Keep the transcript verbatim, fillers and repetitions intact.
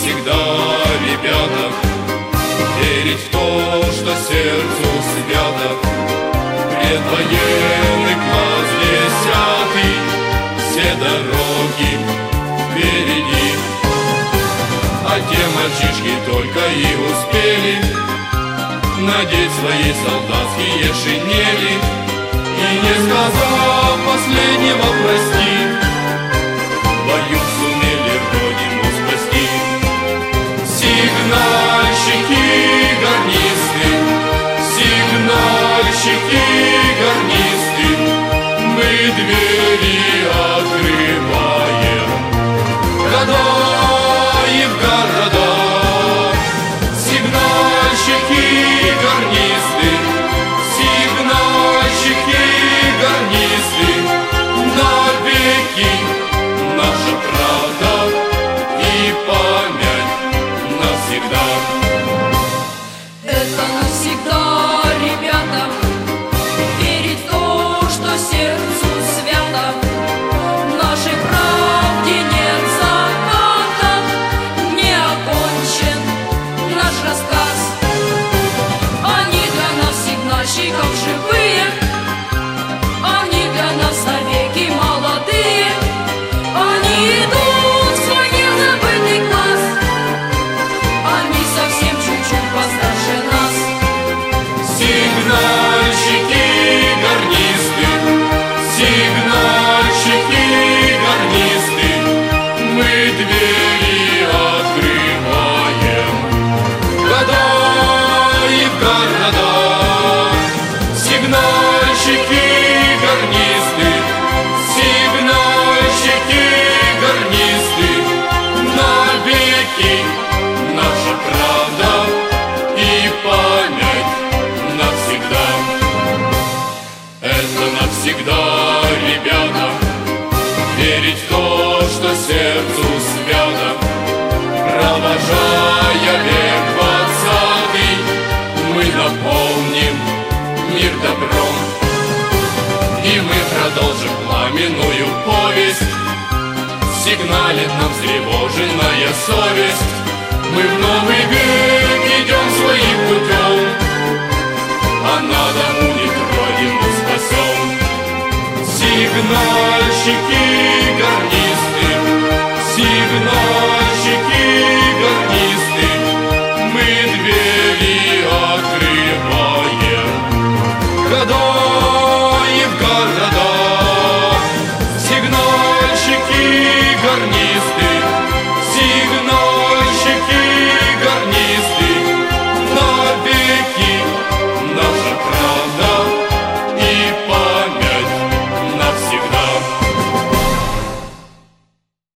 навсегда, ребята, верить в то, что сердцу свято. Предвоенный класс десятый, все дороги впереди. А те мальчишки только и успели надеть свои солдатские шинели и, не сказав последнего прости, в бою сумели родину спасти. Сигнальщики, гарнисты, сигнальщики, гарнисты, мы двери открываем в города и в города. Сигнальщики, гарнисты, сигнальщики, гарнисты, навеки наша правда и память навсегда. Это навсегда, ребята, верить в то, что сердцу свято. В нашей правде нет заката, не окончен наш рассказ. Они для нас сигнальщиков живые, они для нас навеки молодые. Они идут в свой незабытый класс, они совсем чуть-чуть постарше нас. Сигнальщики, гарнисты, сигнальщики, гарнисты, мы двери открываем в города и в города. Сигнальщики, гарнисты, сигнальщики, гарнисты, навеки наша правда и память навсегда. Это навсегда, ребята, верить в то, что сердцу свято. Провожая век двадцатый, мы наполним мир добром, и мы продолжим пламенную повесть. Сигналит нам встревоженная совесть. Мы в новый век идем своим путем, а надо будет родину спасем. Сигнальщики, гарнисты, сигнальщики,